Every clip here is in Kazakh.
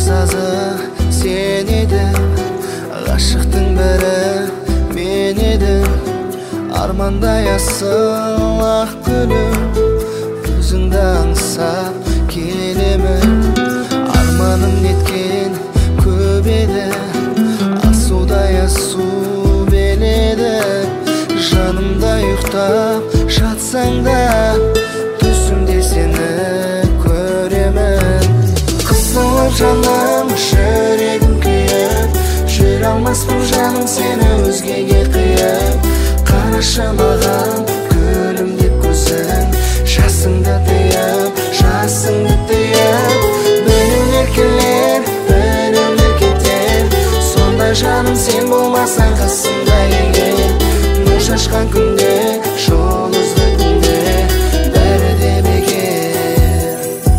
сазы сен едің, ғашықтың бірі мен едім. Армандай асыл ақ гүлім, өзіңді аңсап келемін. Арманым неткен көп еді, асудай асу беледі. Жанымда ұйықтап жатсаң да, түсімде сені көремін. Қысылып жаным, жүрегім күйіп, жүре алмаспын жаным сені өзгеге қиып. Қарашы маған гүлім деп көзің, жасыңды тыйып, жасыңды тыйып. Біреулер келер, біреулер кетер, сондай жаным сен болмасаң қасымда егер. Нұр шашқан күнде, жол үзді күнде, бәрі де бекер.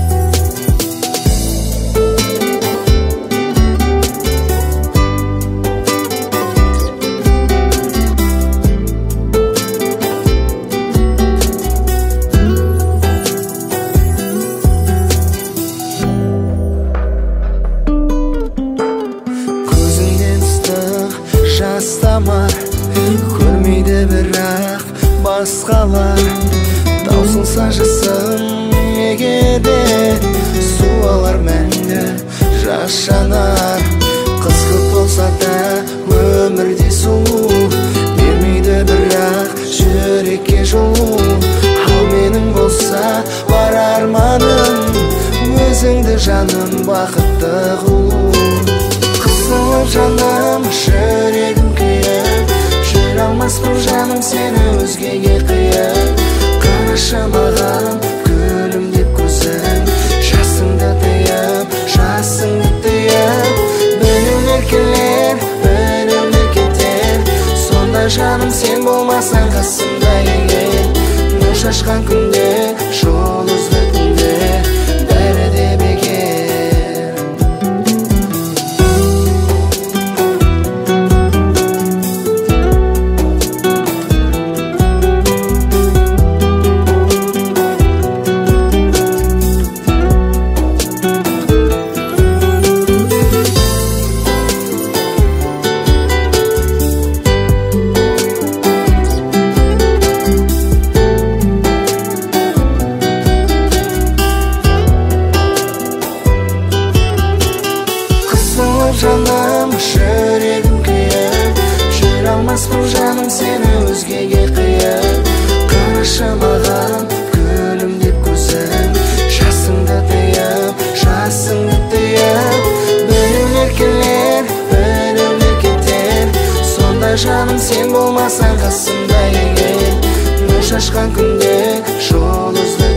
Көзіңнен ыстық жас тамар, көрмейді бірақ басқалар. Таусылса жасым егеде, суалар мәңгі жас жанар. Қыз көп болса да өмірде сұлу, бермейді бірақ жүрекке жылу. Ал менің болса бар арманым, өзіңді жаным бақытты қылу. Қысылып жаным, жүрегім күйіп, жүре алмаспын жаным сені өзгеге қиып. Қарашы маған гүлім деп көзің, жасыңды тыйып, жасыңды тыйып. Біреулер келер, біреулер кетер, сондай жаным сен болмасаң қасымда егер. Нұр шашқан күнде, жол үзді күнде, бәрі де бекер. Жаным, жүрегім күйіп, жүре алмаспын жаным сені өзгеге қиып. Қарашы маған гүлім деп көзің, жасыңды тыйып, жасыңды тыйып. Біреулер келер, біреулер кетер, сондай жаным сен болмасаң қасымда егер. Нұр шашқан күнде, жол үзді